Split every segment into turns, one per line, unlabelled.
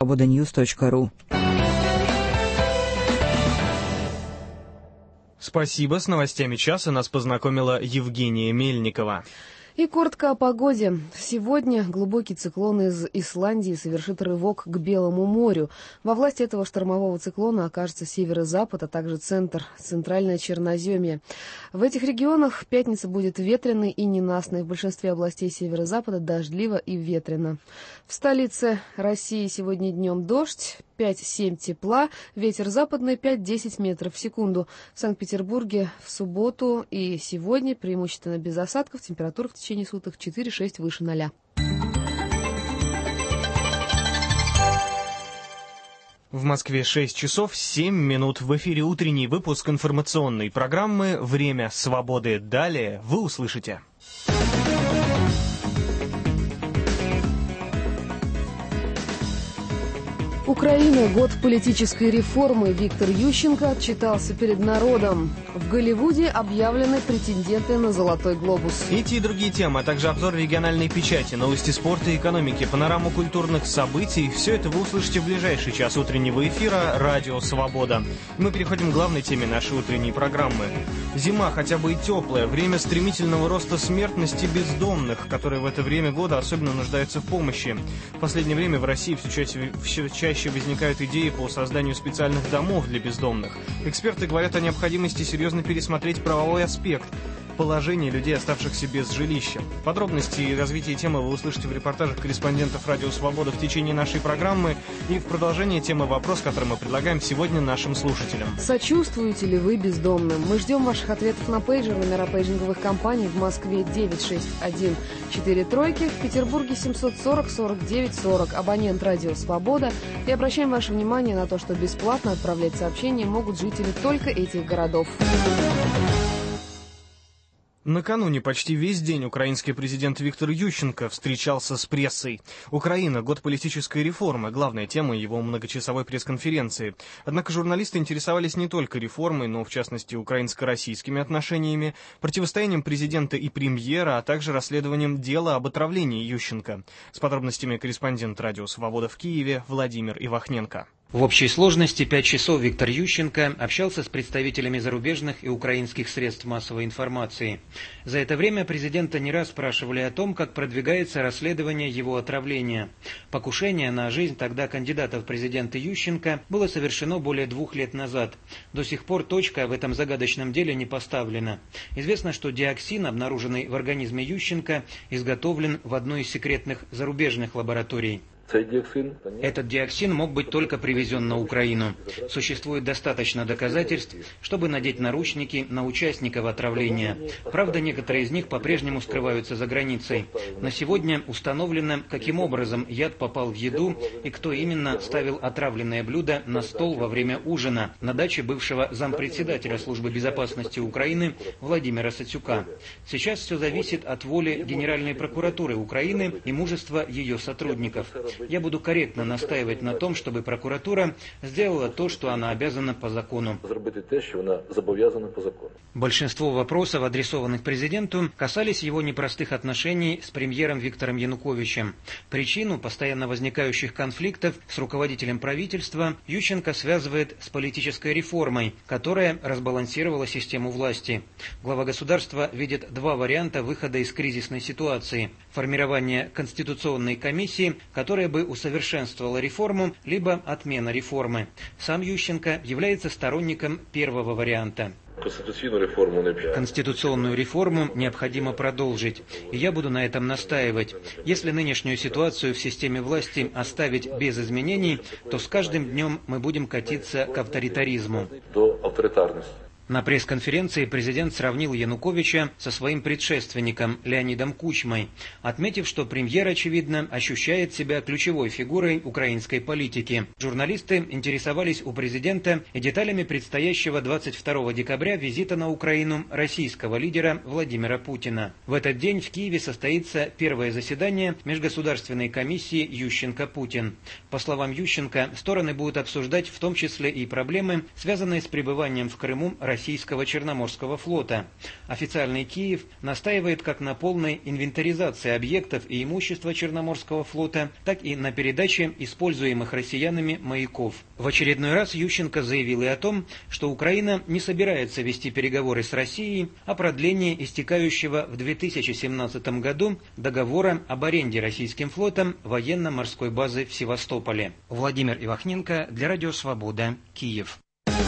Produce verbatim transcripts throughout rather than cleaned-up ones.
свобода ньюс точка ру.
Спасибо. С новостями часа нас познакомила Евгения Мельникова.
И коротко о погоде. Сегодня глубокий циклон из Исландии совершит рывок к Белому морю. Во власти этого штормового циклона окажется северо-запад, а также центр, центральное Черноземье. В этих регионах пятница будет ветреной и ненастной. В большинстве областей северо-запада дождливо и ветрено. В столице России сегодня днем дождь, пять-семь тепла, ветер западный пять-десять метров в секунду. В Санкт-Петербурге в субботу и сегодня преимущественно без осадков, температура в течение суток четыре-шесть выше ноля.
В Москве шесть часов семь минут. В эфире утренний выпуск информационной программы «Время свободы». Далее вы услышите.
Украина. Год политической реформы. Виктор Ющенко отчитался перед народом. В Голливуде объявлены претенденты на «Золотой глобус».
Эти и другие темы, а также обзор региональной печати, новости спорта и экономики, панораму культурных событий – все это вы услышите в ближайший час утреннего эфира «Радио Свобода». Мы переходим к главной теме нашей утренней программы. Зима, хотя бы и теплая, время стремительного роста смертности бездомных, которые в это время года особенно нуждаются в помощи. В последнее время в России все чаще, все чаще возникают идеи по созданию специальных домов для бездомных. Эксперты говорят о необходимости серьезно пересмотреть правовой аспект положения людей, оставшихся без жилища. Подробности и развитие темы вы услышите в репортажах корреспондентов «Радио Свобода» в течение нашей программы и в продолжении темы «Вопрос», который мы предлагаем сегодня нашим слушателям.
Сочувствуете ли вы бездомным? Мы ждем ваших ответов на пейджер, номера пейджинговых компаний в Москве девять шесть один четыре тройки, в Петербурге семьсот сорок сорок девять сорок, абонент «Радио Свобода». И обращаем ваше внимание на то, что бесплатно отправлять сообщения могут жители только этих городов.
Накануне почти весь день украинский президент Виктор Ющенко встречался с прессой. Украина. Год политической реформы. Главная тема его многочасовой пресс-конференции. Однако журналисты интересовались не только реформой, но в частности украинско-российскими отношениями, противостоянием президента и премьера, а также расследованием дела об отравлении Ющенко. С подробностями корреспондент «Радио Свобода» в Киеве Владимир Ивахненко.
В общей сложности пять часов Виктор Ющенко общался с представителями зарубежных и украинских средств массовой информации. За это время президента не раз спрашивали о том, как продвигается расследование его отравления. Покушение на жизнь тогда кандидата в президенты Ющенко было совершено более двух лет назад. До сих пор точка в этом загадочном деле не поставлена. Известно, что диоксин, обнаруженный в организме Ющенко, изготовлен в одной из секретных зарубежных лабораторий. Этот диоксин мог быть только привезен на Украину. Существует достаточно доказательств, чтобы надеть наручники на участников отравления. Правда, некоторые из них по-прежнему скрываются за границей. На сегодня установлено, каким образом яд попал в еду и кто именно ставил отравленное блюдо на стол во время ужина на даче бывшего зампредседателя Службы безопасности Украины Владимира Сацюка. Сейчас все зависит от воли Генеральной прокуратуры Украины и мужества ее сотрудников. Я буду корректно настаивать на том, чтобы прокуратура сделала то, что она обязана по закону. Большинство вопросов, адресованных президенту, касались его непростых отношений с премьером Виктором Януковичем. Причину постоянно возникающих конфликтов с руководителем правительства Ющенко связывает с политической реформой, которая разбалансировала систему власти. Глава государства видит два варианта выхода из кризисной ситуации: формирование конституционной комиссии, которая бы усовершенствовала реформу, либо отмена реформы. Сам Ющенко является сторонником первого варианта. Конституционную реформу необходимо продолжить, и я буду на этом настаивать. Если нынешнюю ситуацию в системе власти оставить без изменений, то с каждым днем мы будем катиться к авторитаризму. На пресс-конференции президент сравнил Януковича со своим предшественником Леонидом Кучмой, отметив, что премьер, очевидно, ощущает себя ключевой фигурой украинской политики. Журналисты интересовались у президента и деталями предстоящего двадцать второго декабря визита на Украину российского лидера Владимира Путина. В этот день в Киеве состоится первое заседание Межгосударственной комиссии Ющенко-Путин. По словам Ющенко, стороны будут обсуждать в том числе и проблемы, связанные с пребыванием в Крыму российского российского Черноморского флота. Официальный Киев настаивает как на полной инвентаризации объектов и имущества Черноморского флота, так и на передаче используемых россиянами маяков. В очередной раз Ющенко заявил и о том, что Украина не собирается вести переговоры с Россией о продлении истекающего в две тысячи семнадцатом году договора об аренде российским флотом военно-морской базы в Севастополе. Владимир Ивахненко для Радио Свобода, Киев.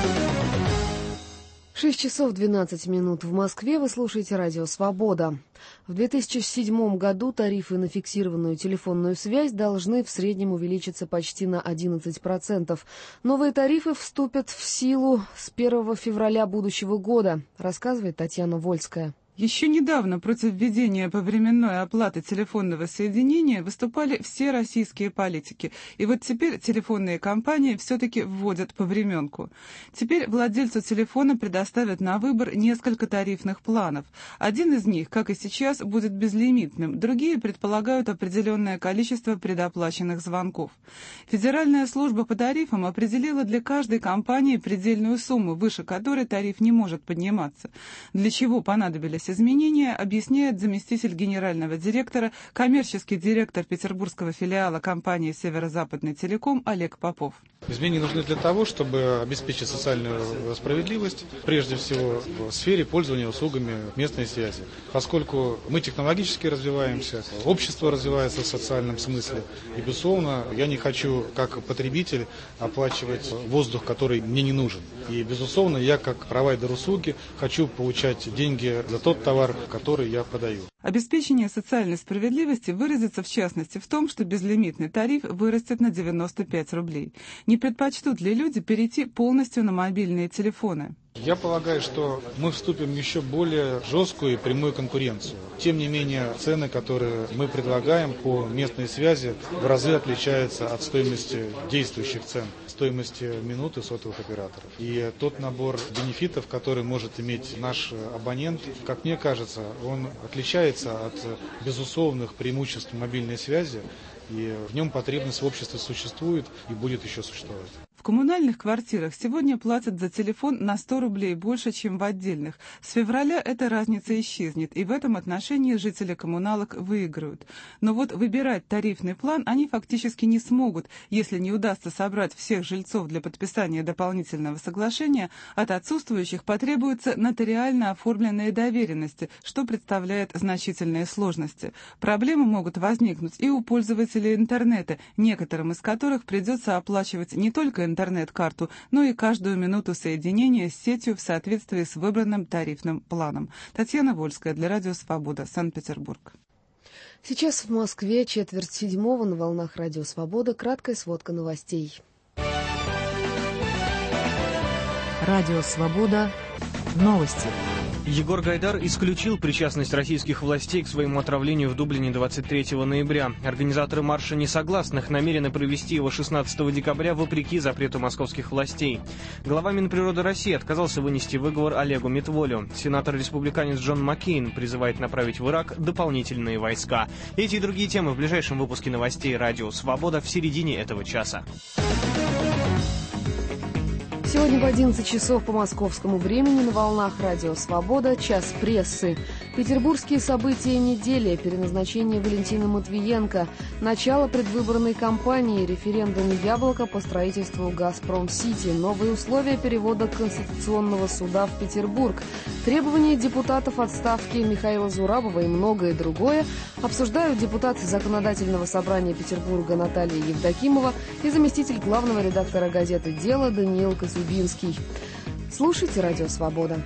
шесть часов двенадцать минут в Москве. Вы слушаете Радио Свобода. В две тысячи седьмом году тарифы на фиксированную телефонную связь должны в среднем увеличиться почти на одиннадцать процентов. Новые тарифы вступят в силу с первого февраля будущего года, рассказывает Татьяна Вольская.
Еще недавно против введения повременной оплаты телефонного соединения выступали все российские политики. И вот теперь телефонные компании все-таки вводят повременку. Теперь владельцу телефона предоставят на выбор несколько тарифных планов. Один из них, как и сейчас, будет безлимитным. Другие предполагают определенное количество предоплаченных звонков. Федеральная служба по тарифам определила для каждой компании предельную сумму, выше которой тариф не может подниматься. Для чего понадобились изменения, объясняет заместитель генерального директора, коммерческий директор петербургского филиала компании «Северо-Западный телеком» Олег Попов.
Изменения нужны для того, чтобы обеспечить социальную справедливость, прежде всего в сфере пользования услугами местной связи. Поскольку мы технологически развиваемся, общество развивается в социальном смысле, и, безусловно, я не хочу, как потребитель, оплачивать воздух, который мне не нужен. И, безусловно, я, как провайдер услуги, хочу получать деньги за тот товар, который я продаю.
Обеспечение социальной справедливости выразится в частности в том, что безлимитный тариф вырастет на девяносто пять рублей. Не предпочтут ли люди перейти полностью на мобильные телефоны?
Я полагаю, что мы вступим в еще более жесткую и прямую конкуренцию. Тем не менее, цены, которые мы предлагаем по местной связи, в разы отличаются от стоимости действующих цен, стоимости минуты сотовых операторов. И тот набор бенефитов, который может иметь наш абонент, как мне кажется, он отличается от безусловных преимуществ мобильной связи, и в нем потребность в обществе существует и будет еще существовать.
В коммунальных квартирах сегодня платят за телефон на сто рублей больше, чем в отдельных. С февраля эта разница исчезнет, и в этом отношении жители коммуналок выиграют. Но вот выбирать тарифный план они фактически не смогут, если не удастся собрать всех жильцов для подписания дополнительного соглашения. От отсутствующих потребуются нотариально оформленные доверенности, что представляет значительные сложности. Проблемы могут возникнуть и у пользователей интернета, некоторым из которых придется оплачивать не только интернет-карту, но и каждую минуту соединения с сетью в соответствии с выбранным тарифным планом. Татьяна Вольская для Радио Свобода, Санкт-Петербург.
Сейчас в Москве четверть седьмого на волнах Радио Свобода. Краткая сводка новостей.
Радио Свобода. Новости.
Егор Гайдар исключил причастность российских властей к своему отравлению в Дублине двадцать третьего ноября. Организаторы марша несогласных намерены провести его шестнадцатого декабря вопреки запрету московских властей. Глава Минприроды России отказался вынести выговор Олегу Митволю. Сенатор-республиканец Джон Маккейн призывает направить в Ирак дополнительные войска. Эти и другие темы в ближайшем выпуске новостей «Радио Свобода» в середине этого часа.
Сегодня в одиннадцать часов по московскому времени на волнах Радио Свобода «Час прессы». Петербургские события недели, переназначение Валентина Матвиенко, начало предвыборной кампании, референдум «Яблоко» по строительству «Газпром-Сити», новые условия перевода Конституционного суда в Петербург, требования депутатов отставки Михаила Зурабова и многое другое обсуждают депутат Законодательного собрания Петербурга Наталья Евдокимова и заместитель главного редактора газеты «Дело» Даниил Козубинский. Слушайте «Радио Свобода».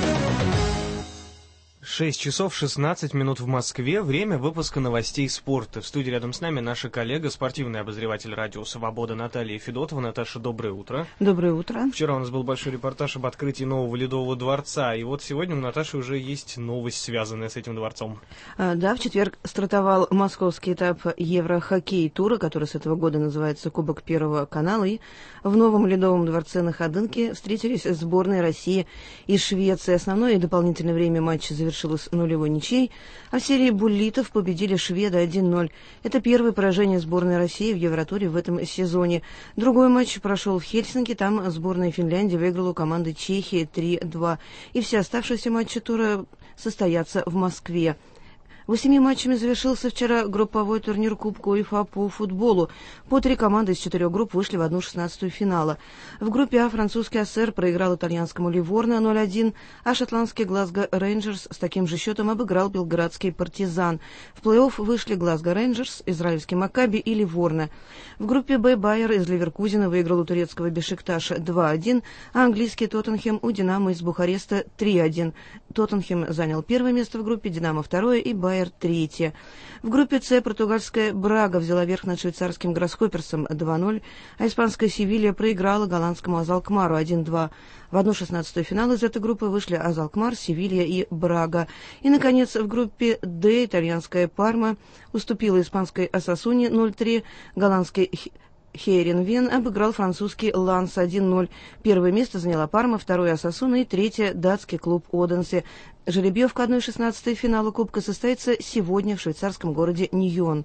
шесть часов шестнадцать минут в Москве. Время выпуска новостей спорта. В студии рядом с нами наша коллега, спортивный обозреватель «Радио Свобода» Наталья Федотова. Наташа, доброе утро.
Доброе утро.
Вчера у нас был большой репортаж об открытии нового Ледового дворца. И вот сегодня у Наташи уже есть новость, связанная с этим дворцом.
А, да, в четверг стартовал московский этап Еврохоккей-тура, который с этого года называется Кубок Первого канала. И в новом Ледовом дворце на Ходынке встретились сборные России и Швеции. Основное и дополнительное время матча завершилось завершилась нулевой ничьей, а в серии буллитов победили шведы один ноль. Это первое поражение сборной России в Евротуре в этом сезоне. Другой матч прошел в Хельсинки, там сборная Финляндии выиграла у команды Чехии три два. И все оставшиеся матчи тура состоятся в Москве. Восьми матчами завершился вчера групповой турнир Кубка УЕФА по футболу. По три команды из четырех групп вышли в одну шестнадцатую финала. В группе А французский АСР проиграл итальянскому Ливорно ноль один, а шотландский Глазго Рейнджерс с таким же счетом обыграл белградский Партизан. В плей-офф вышли Глазго Рейнджерс, израильский Маккаби и Ливорно. В группе Б Байер из Ливеркузена выиграл у турецкого Бешикташа два один, а английский Тоттенхэм у Динамо из Бухареста три один. Тоттенхэм занял первое место в группе, Динамо второе и Байер третье. В группе С португальская Брага взяла верх над швейцарским Гроскоперсом два ноль, а испанская Севилья проиграла голландскому Азалкмару один два. В одну шестнадцатую финала из этой группы вышли Азалкмар, Севилья и Брага. И, наконец, в группе Д итальянская Парма уступила испанской Осасуне ноль три, голландской Хейренвен обыграл французский Ланс один ноль. Первое место заняла Парма, второе Осасуна и третье датский клуб Оденсе. Жеребьевка одной шестнадцатой финала Кубка состоится сегодня в швейцарском городе Ньон.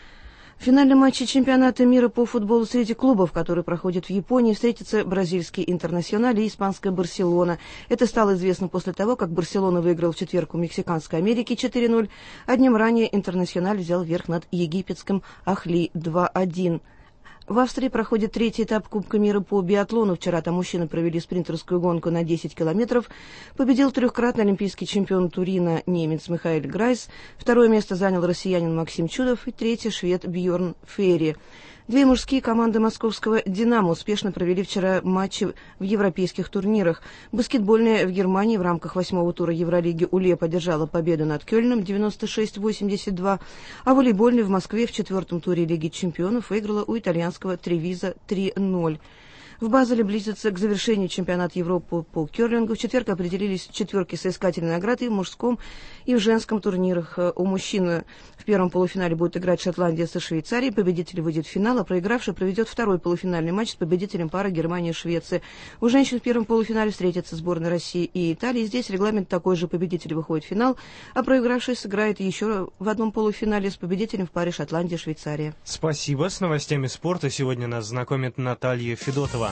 В финальном матче чемпионата мира по футболу среди клубов, который проходит в Японии, встретятся бразильский Интернациональ и испанская Барселона. Это стало известно после того, как Барселона выиграл в четверг у Мексиканской Америки четыре ноль, а днем ранее Интернациональ взял верх над египетским Ахли два один. В Австрии проходит третий этап Кубка мира по биатлону. Вчера там мужчины провели спринтерскую гонку на десять километров. Победил трехкратный олимпийский чемпион Турина немец Михаэль Грайс. Второе место занял россиянин Максим Чудов и третье швед Бьорн Ферри. Две мужские команды московского «Динамо» успешно провели вчера матчи в европейских турнирах. Баскетбольная в Германии в рамках восьмого тура Евролиги УЛЕП одержала победу над Кёльном девяносто шесть восемьдесят два, а волейбольная в Москве в четвертом туре Лиги чемпионов выиграла у итальянского Тревиза три ноль. В Базеле близится к завершению чемпионат Европы по керлингу. В четверг определились четверки соискателей наград и в мужском, и в женском турнирах. У мужчин в первом полуфинале будет играть Шотландия со Швейцарией. Победитель выйдет в финал, а проигравший проведет второй полуфинальный матч с победителем пары Германия-Швеция. У женщин в первом полуфинале встретятся сборные России и Италии. Здесь регламент такой же: победитель выходит в финал, а проигравший сыграет еще в одном полуфинале с победителем в паре Шотландия-Швейцария.
Спасибо. С новостями спорта сегодня нас знакомит Наталья Федотова.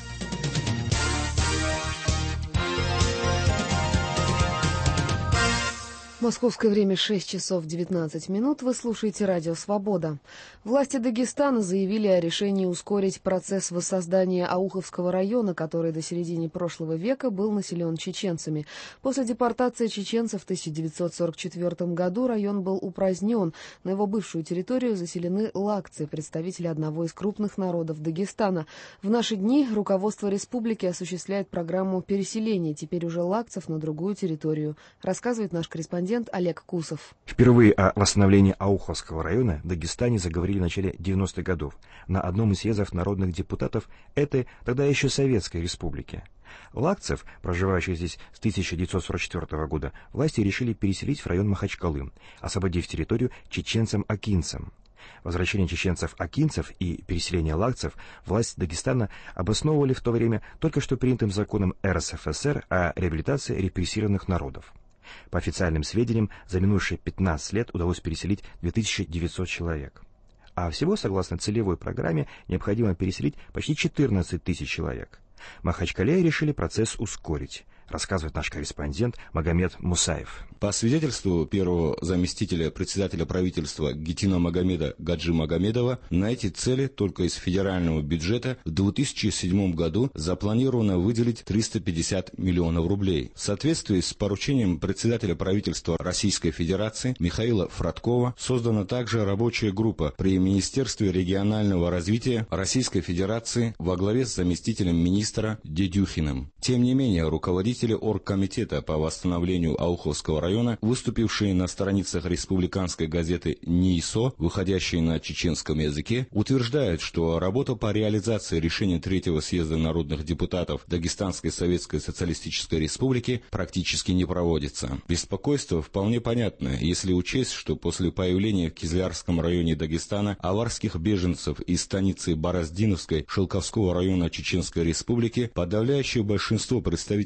Московское время шесть часов девятнадцать минут. Вы слушаете радио «Свобода». Власти Дагестана заявили о решении ускорить процесс воссоздания Ауховского района, который до середины прошлого века был населен чеченцами. После депортации чеченцев в тысяча девятьсот сорок четвёртом году район был упразднен. На его бывшую территорию заселены лакцы, представители одного из крупных народов Дагестана. В наши дни руководство республики осуществляет программу переселения теперь уже лакцев на другую территорию, рассказывает наш корреспондент Олег Кусов.
Впервые о восстановлении Ауховского района в Дагестане заговорили в начале девяностых годов на одном из съездов народных депутатов этой тогда еще Советской Республики. Лакцев, проживающих здесь с тысяча девятьсот сорок четвёртого года, власти решили переселить в район Махачкалы, освободив территорию чеченцам-акинцам. Возвращение чеченцев-акинцев и переселение лакцев власть Дагестана обосновывали в то время только что принятым законом эр эс эф эс эр о реабилитации репрессированных народов. По официальным сведениям, за минувшие пятнадцать лет удалось переселить две тысячи девятьсот человек. А всего, согласно целевой программе, необходимо переселить почти четырнадцать тысяч человек. В Махачкале решили процесс ускорить, рассказывает наш корреспондент Магомед Мусаев.
По свидетельству первого заместителя председателя правительства Гетина Магомеда Гаджи Магомедова, на эти цели только из федерального бюджета в две тысячи седьмом году запланировано выделить триста пятьдесят миллионов рублей. В соответствии с поручением председателя правительства Российской Федерации Михаила Фродкова создана также рабочая группа при Министерстве регионального развития Российской Федерации во главе с заместителем министра Дедюхиным. Тем не менее, руководители оргкомитета по восстановлению Ауховского района, выступившие на страницах республиканской газеты НИИСО, выходящей на чеченском языке, утверждают, что работа по реализации решения Третьего съезда народных депутатов Дагестанской Советской Социалистической Республики практически не проводится. Беспокойство вполне понятно, если учесть, что после появления в Кизлярском районе Дагестана аварских беженцев из станицы Бороздиновской Шелковского района Чеченской Республики, подавляющее большинство представителей аварских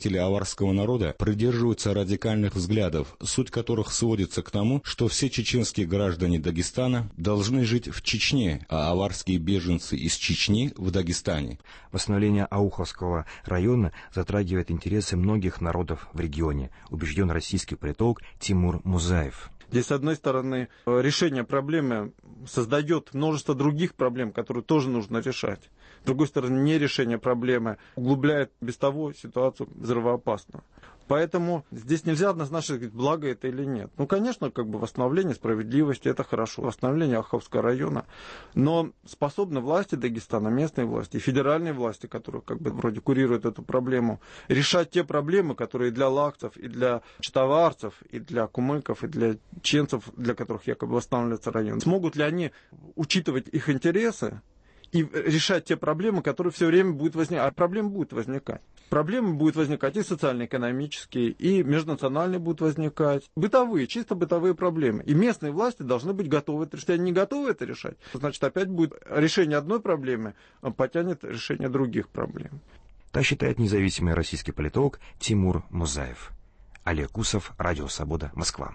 аварского народа придерживаются радикальных взглядов, суть которых сводится к тому, что все чеченские граждане Дагестана должны жить в Чечне, а аварские беженцы из Чечни в Дагестане.
Восстановление Ауховского района затрагивает интересы многих народов в регионе, убежден российский политолог Тимур Музаев.
Здесь, с одной стороны, решение проблемы создает множество других проблем, которые тоже нужно решать. С другой стороны, не решение проблемы углубляет без того ситуацию взрывоопасную. Поэтому здесь нельзя однозначно говорить, благо это или нет. Ну, конечно, как бы восстановление справедливости, это хорошо, восстановление Аховского района. Но способны власти Дагестана, местные власти и федеральные власти, которые как бы вроде курируют эту проблему, решать те проблемы, которые для лакцев, и для читоварцев, и для кумыков, и для ченцев, для которых якобы восстанавливается район. Смогут ли они учитывать их интересы и решать те проблемы, которые все время будут возникать? А проблемы будут возникать. Проблемы будут возникать и социально-экономические, и межнациональные будут возникать. Бытовые, чисто бытовые проблемы. И местные власти должны быть готовы это решать. Если они не готовы это решать, значит опять будет решение одной проблемы, потянет решение других проблем.
Так считает независимый российский политолог Тимур Музаев. Олег Усов, Радио Свобода, Москва.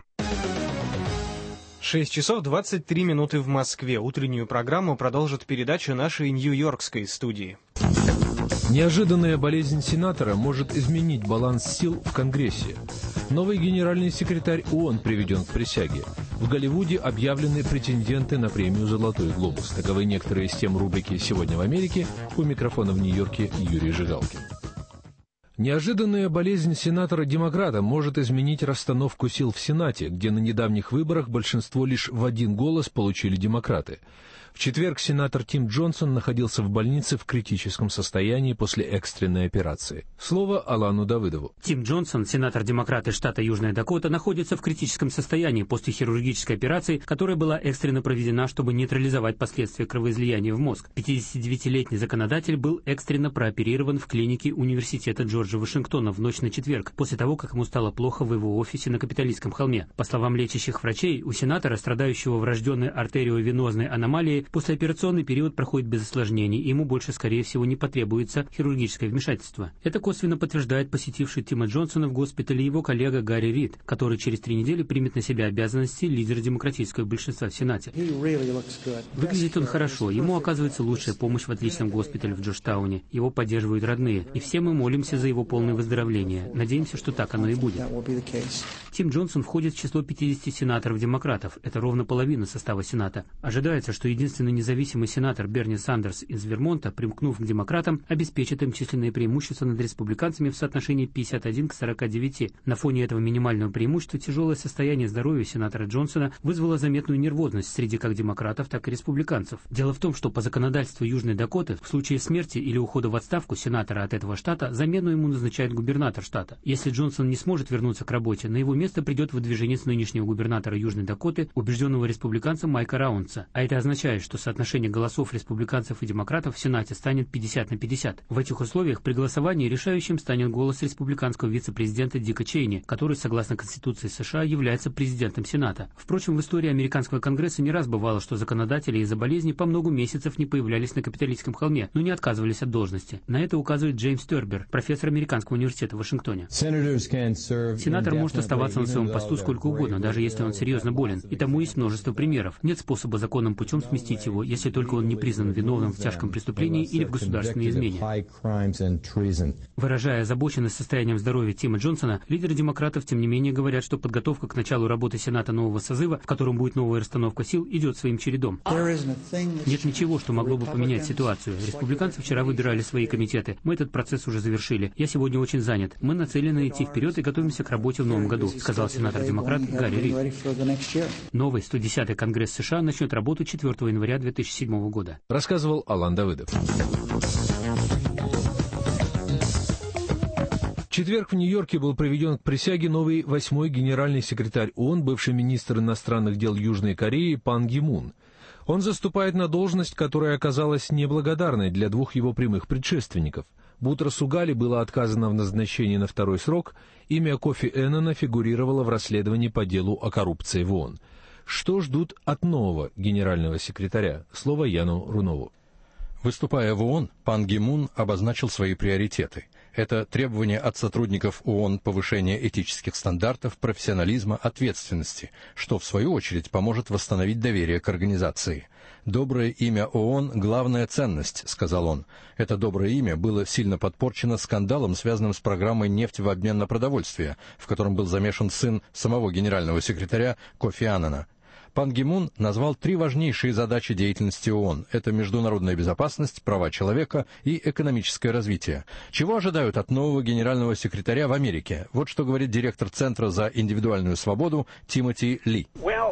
шесть часов двадцать три минуты в Москве. Утреннюю программу продолжит передача нашей нью-йоркской студии.
Неожиданная болезнь сенатора может изменить баланс сил в Конгрессе. Новый генеральный секретарь ООН приведен к присяге. В Голливуде объявлены претенденты на премию «Золотой глобус». Таковы некоторые из тем рубрики «Сегодня в Америке». У микрофона в Нью-Йорке Юрий Жигалкин. Неожиданная болезнь сенатора-демократа может изменить расстановку сил в Сенате, где на недавних выборах большинство лишь в один голос получили демократы. В четверг сенатор Тим Джонсон находился в больнице в критическом состоянии после экстренной операции. Слово Алану Давыдову.
Тим Джонсон, сенатор-демократ из штата Южная Дакота, находится в критическом состоянии после хирургической операции, которая была экстренно проведена, чтобы нейтрализовать последствия кровоизлияния в мозг. пятидесятидевятилетний законодатель был экстренно прооперирован в клинике Университета Джорджа Вашингтона в ночь на четверг, после того, как ему стало плохо в его офисе на Капитолийском холме. По словам лечащих врачей, у сенатора, страдающего врожденной артериовенозной аномалией, послеоперационный период проходит без осложнений, и ему больше, скорее всего, не потребуется хирургическое вмешательство. Это косвенно подтверждает посетивший Тима Джонсона в госпитале его коллега Гарри Рид, который через три недели примет на себя обязанности лидера демократического большинства в Сенате. Выглядит он хорошо, ему оказывается лучшая помощь в отличном госпитале в Джорджтауне, его поддерживают родные, и все мы молимся за его полное выздоровление. Надеемся, что так оно и будет. Тим Джонсон входит в число пятидесяти сенаторов-демократов, это ровно половина состава Сената. Ожидается, что единственный независимый сенатор Берни Сандерс из Вермонта, примкнув к демократам, обеспечит им численное преимущество над республиканцами в соотношении пятьдесят один к сорока девяти. На фоне этого минимального преимущества тяжелое состояние здоровья сенатора Джонсона вызвало заметную нервозность среди как демократов, так и республиканцев. Дело в том, что по законодательству Южной Дакоты в случае смерти или ухода в отставку сенатора от этого штата замену ему назначает губернатор штата. Если Джонсон не сможет вернуться к работе, на его место придет выдвиженец нынешнего губернатора Южной Дакоты, убежденного республиканца Майка Раунса. А это означает, что соотношение голосов республиканцев и демократов в Сенате станет пятьдесят на пятьдесят. В этих условиях при голосовании решающим станет голос республиканского вице-президента Дика Чейни, который, согласно Конституции США, является президентом Сената. Впрочем, в истории американского Конгресса не раз бывало, что законодатели из-за болезни по много месяцев не появлялись на Капитолийском холме, но не отказывались от должности. На это указывает Джеймс Тербер, профессор Американского университета в Вашингтоне. Сенатор может оставаться на своем посту сколько угодно, даже если он серьезно болен, и тому есть множество примеров. Нет способа законным путем сместить его, если только он не признан виновным в тяжком преступлении или в государственной измене. Выражая озабоченность состоянием здоровья Тима Джонсона, лидеры демократов, тем не менее, говорят, что подготовка к началу работы Сената нового созыва, в котором будет новая расстановка сил, идет своим чередом. Нет ничего, что могло бы поменять ситуацию. Республиканцы вчера выбирали свои комитеты. Мы этот процесс уже завершили. Я сегодня очень занят. Мы нацелены идти вперед и готовимся к работе в новом году, сказал сенатор-демократ Гарри Рид. Новый сто десятый Конгресс США начнет работу четвёртого января две тысячи седьмого года.
Рассказывал Алан Давыдов. В четверг в Нью-Йорке был приведен к присяге новый восьмой генеральный секретарь ООН, бывший министр иностранных дел Южной Кореи Пан Ги Мун. Он заступает на должность, которая оказалась неблагодарной для двух его прямых предшественников. Бутрасу Гали было отказано в назначении на второй срок, имя Кофи Эннана фигурировало в расследовании по делу о коррупции в ООН. Что ждут от нового генерального секретаря? Слово Яну Рунову. Выступая в ООН, Пан Ги Мун обозначил свои приоритеты. Это требование от сотрудников ООН повышения этических стандартов, профессионализма, ответственности, что, в свою очередь, поможет восстановить доверие к организации. «Доброе имя ООН – главная ценность», — сказал он. Это доброе имя было сильно подпорчено скандалом, связанным с программой «Нефть в обмен на продовольствие», в котором был замешан сын самого генерального секретаря Кофи Аннана. Пан Ги Мун назвал три важнейшие задачи деятельности ООН. Это международная безопасность, права человека и экономическое развитие. Чего ожидают от нового генерального секретаря в Америке? Вот что говорит директор Центра за индивидуальную свободу Тимоти Ли.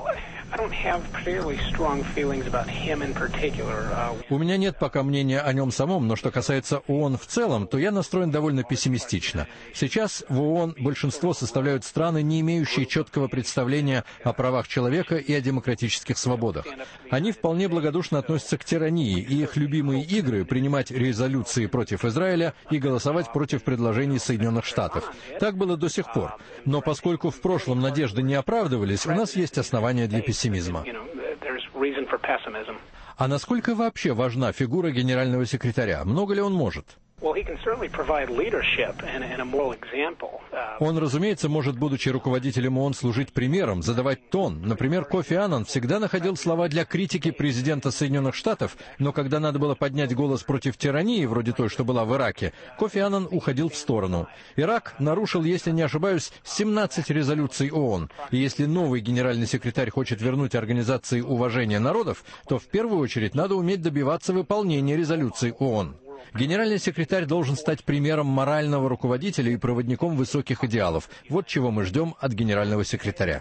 У меня нет пока мнения о нем самом, но что касается ООН в целом, то я настроен довольно пессимистично. Сейчас в ООН большинство составляют страны, не имеющие четкого представления о правах человека и о демократических свободах. Они вполне благодушно относятся к тирании, и их любимые игры — принимать резолюции против Израиля и голосовать против предложений Соединенных Штатов. Так было до сих пор. Но поскольку в прошлом надежды не оправдывались, у нас есть основания для пессимизма. А насколько вообще важна фигура генерального секретаря? Много ли он может? Он, разумеется, может, будучи руководителем ООН, служить примером, задавать тон. Например, Кофи Аннан всегда находил слова для критики президента Соединенных Штатов, но когда надо было поднять голос против тирании, вроде той, что была в Ираке, Кофи Аннан уходил в сторону. Ирак нарушил, если не ошибаюсь, семнадцать резолюций ООН. И если новый генеральный секретарь хочет вернуть организации уважения народов, то в первую очередь надо уметь добиваться выполнения резолюций ООН. Генеральный секретарь должен стать примером морального руководителя и проводником высоких идеалов. Вот чего мы ждем от генерального секретаря.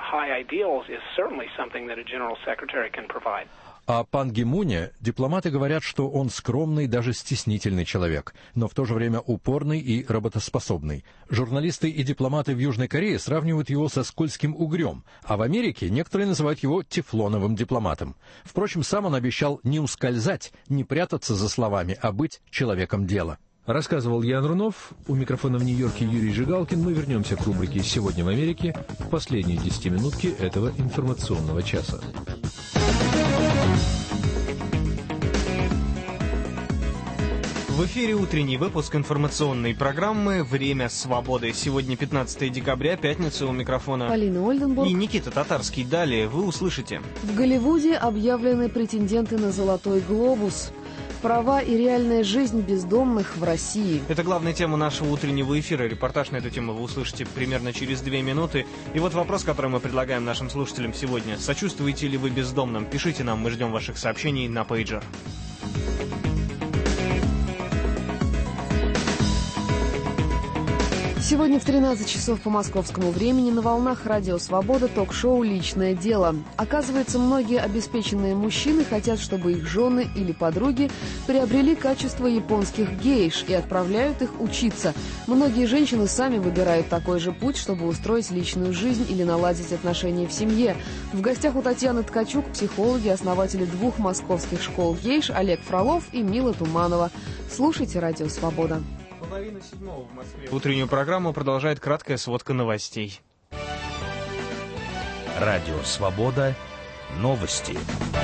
О Пан Ги Муне дипломаты говорят, что он скромный, даже стеснительный человек, но в то же время упорный и работоспособный. Журналисты и дипломаты в Южной Корее сравнивают его со скользким угрем, а в Америке некоторые называют его тефлоновым дипломатом. Впрочем, сам он обещал не ускользать, не прятаться за словами, а быть человеком дела. Рассказывал Ян Рунов. У микрофона в Нью-Йорке Юрий Жигалкин. Мы вернемся к рубрике «Сегодня в Америке» в последние десятиминутки этого информационного часа.
В эфире утренний выпуск информационной программы «Время свободы». Сегодня пятнадцатое декабря, пятница, у микрофона
Полина Ольденбург
и Никита Татарский. Далее вы услышите.
В Голливуде объявлены претенденты на «Золотой глобус». Права и реальная жизнь бездомных в России.
Это главная тема нашего утреннего эфира. Репортаж на эту тему вы услышите примерно через две минуты. И вот вопрос, который мы предлагаем нашим слушателям сегодня. Сочувствуете ли вы бездомным? Пишите нам, мы ждем ваших сообщений на пейджер.
Сегодня в тринадцать часов по московскому времени на волнах Радио Свобода ток-шоу «Личное дело». Оказывается, многие обеспеченные мужчины хотят, чтобы их жены или подруги приобрели качество японских гейш и отправляют их учиться. Многие женщины сами выбирают такой же путь, чтобы устроить личную жизнь или наладить отношения в семье. В гостях у Татьяны Ткачук психологи, основатели двух московских школ гейш Олег Фролов и Мила Туманова. Слушайте Радио Свобода.
Половина седьмого в Москве. Утреннюю программу продолжает краткая сводка новостей.
Радио Свобода. Новости.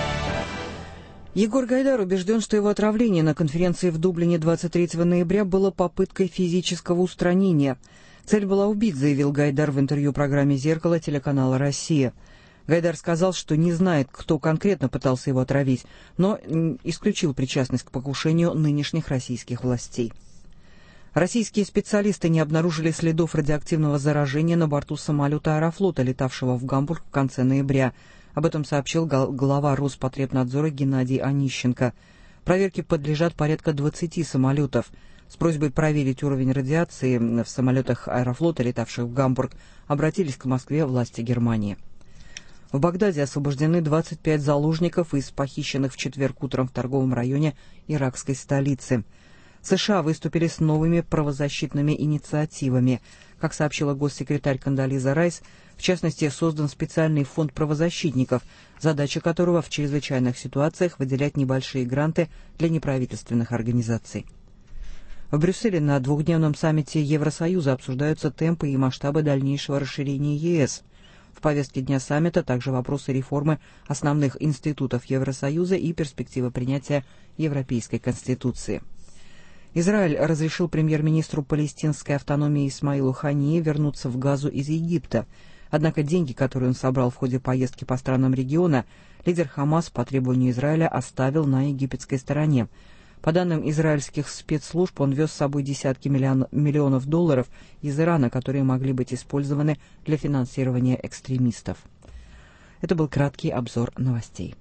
Егор Гайдар убежден, что его отравление на конференции в Дублине двадцать третьего ноября было попыткой физического устранения. Цель была убить, заявил Гайдар в интервью программе «Зеркало» телеканала «Россия». Гайдар сказал, что не знает, кто конкретно пытался его отравить, но исключил причастность к покушению нынешних российских властей. Российские специалисты не обнаружили следов радиоактивного заражения на борту самолета «Аэрофлота», летавшего в Гамбург в конце ноября. Об этом сообщил глава Роспотребнадзора Геннадий Онищенко. Проверке подлежат порядка двадцати самолетов. С просьбой проверить уровень радиации в самолетах «Аэрофлота», летавших в Гамбург, обратились к Москве власти Германии. В Багдаде освобождены двадцать пять заложников из похищенных в четверг утром в торговом районе иракской столицы. США выступили с новыми правозащитными инициативами. Как сообщила госсекретарь Кондолиза Райс, в частности, создан специальный фонд правозащитников, задача которого в чрезвычайных ситуациях выделять небольшие гранты для неправительственных организаций. В Брюсселе на двухдневном саммите Евросоюза обсуждаются темпы и масштабы дальнейшего расширения ЕС. В повестке дня саммита также вопросы реформы основных институтов Евросоюза и перспективы принятия Европейской Конституции. Израиль разрешил премьер-министру палестинской автономии Исмаилу Хании вернуться в Газу из Египта. Однако деньги, которые он собрал в ходе поездки по странам региона, лидер Хамас по требованию Израиля оставил на египетской стороне. По данным израильских спецслужб, он вез с собой десятки миллион, миллионов долларов из Ирана, которые могли быть использованы для финансирования экстремистов. Это был краткий обзор новостей.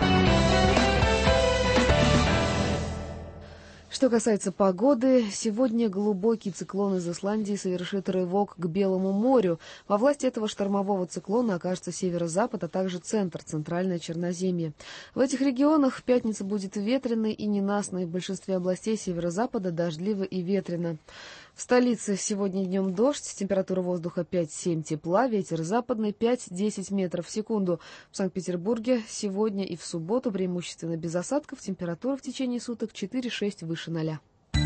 Что касается погоды, сегодня глубокий циклон из Исландии совершит рывок к Белому морю. Во власти этого штормового циклона окажется северо-запад, а также центр, центральное Черноземье. В этих регионах в пятницу будет ветрено и ненастно, в большинстве областей северо-запада дождливо и ветрено. В столице сегодня днем дождь, температура воздуха пять-семь тепла, ветер западный пять-десять метров в секунду. В Санкт-Петербурге сегодня и в субботу преимущественно без осадков, температура в течение суток четыре-шесть выше ноля.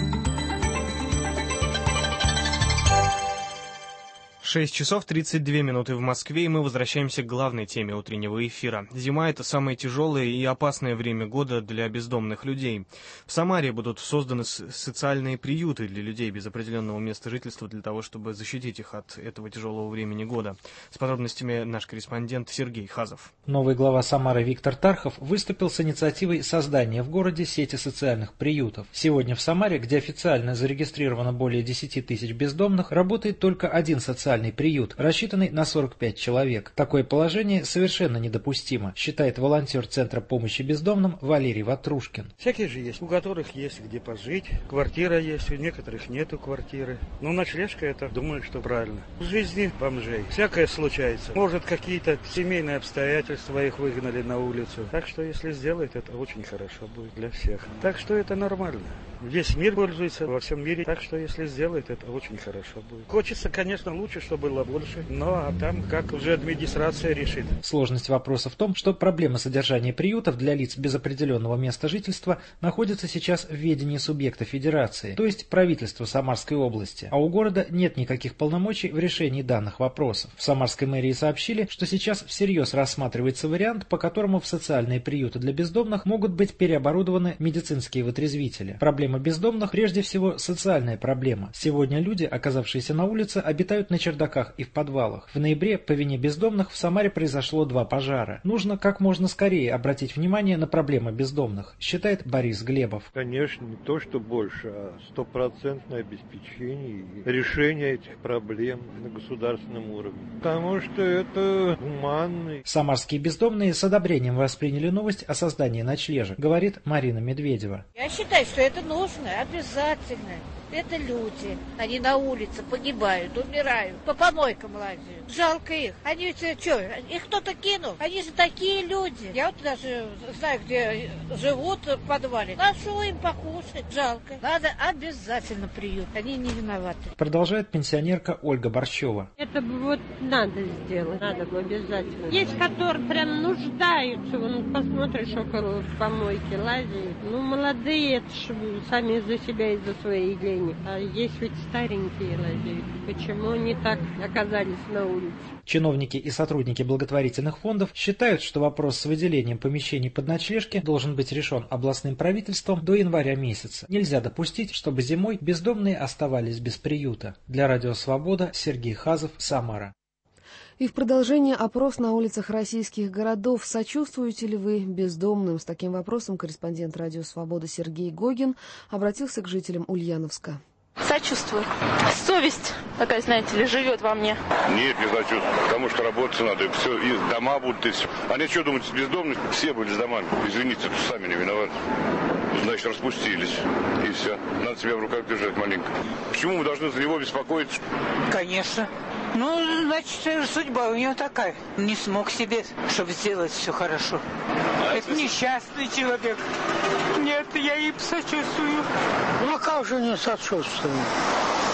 шесть часов тридцать две минуты в Москве, и мы возвращаемся к главной теме утреннего эфира. Зима – это самое тяжелое и опасное время года для бездомных людей. В Самаре будут созданы социальные приюты для людей без определенного места жительства для того, чтобы защитить их от этого тяжелого времени года. С подробностями наш корреспондент Сергей Хазов.
Новый глава Самары Виктор Тархов выступил с инициативой создания в городе сети социальных приютов. Сегодня в Самаре, где официально зарегистрировано более десяти тысяч бездомных, работает только один социальный приют, рассчитанный на сорок пять человек. Такое положение совершенно недопустимо, считает волонтер Центра помощи бездомным Валерий Ватрушкин.
Всякие же есть, у которых есть где пожить, квартира есть, у некоторых нету квартиры. Но ночлежка это, думаю, что правильно. В жизни бомжей всякое случается. Может, какие-то семейные обстоятельства их выгнали на улицу. Так что, если сделают, это очень хорошо будет для всех. Так что это нормально. Весь мир пользуется во всем мире, так что, если сделают, это очень хорошо будет. Хочется, конечно, лучше, чтобы было больше, но а там как уже администрация решит.
Сложность вопроса в том, что проблема содержания приютов для лиц без определенного места жительства находится сейчас в ведении субъекта федерации, то есть правительства Самарской области, а у города нет никаких полномочий в решении данных вопросов. В Самарской мэрии сообщили, что сейчас всерьез рассматривается вариант, по которому в социальные приюты для бездомных могут быть переоборудованы медицинские вытрезвители. Проблема бездомных прежде всего социальная проблема. Сегодня люди, оказавшиеся на улице, обитают на чердаках и в подвалах. В ноябре по вине бездомных в Самаре произошло два пожара. Нужно как можно скорее обратить внимание на проблемы бездомных, считает Борис Глебов.
Конечно, не то, что больше, а стопроцентное обеспечение и решение этих проблем на государственном уровне. Потому что это гуманно.
Самарские бездомные с одобрением восприняли новость о создании ночлежек, говорит Марина Медведева.
Я считаю, что это нужно, обязательно. Это люди. Они на улице погибают, умирают, по помойкам лазят. Жалко их. Они ведь что, их кто-то кинул? Они же такие люди. Я вот даже знаю, где живут в подвале. А что им покушать? Жалко. Надо обязательно приют. Они не виноваты.
Продолжает пенсионерка Ольга Борщева.
Это бы вот надо сделать. Надо бы обязательно. Есть, которые прям нуждаются. Вон, посмотришь, около помойки лазят. Ну, молодые, это ж сами за себя и за свои деньги. А есть ведь старенькие лазают. Почему они так оказались на улице?
Чиновники и сотрудники благотворительных фондов считают, что вопрос с выделением помещений под ночлежки должен быть решен областным правительством до января месяца. Нельзя допустить, чтобы зимой бездомные оставались без приюта. Для Радио Свобода Сергей Хазов, Самара.
И в продолжение опрос на улицах российских городов. Сочувствуете ли вы бездомным? С таким вопросом корреспондент Радио Свобода Сергей Гогин обратился к жителям Ульяновска.
Сочувствую. Совесть такая, знаете ли, живет во мне.
Нет, не сочувствую, потому что работать надо, и все, и дома будут, и все. Они что думают, бездомных? Все были с домами. Извините, сами не виноваты. Значит, распустились, и все. Надо себя в руках держать маленько. Почему мы должны за него беспокоиться?
Конечно. Ну, значит, судьба у него такая. Не смог себе, чтобы сделать все хорошо. А это несчастный человек. Нет, я им сочувствую.
Ну, а как же не сочувствую?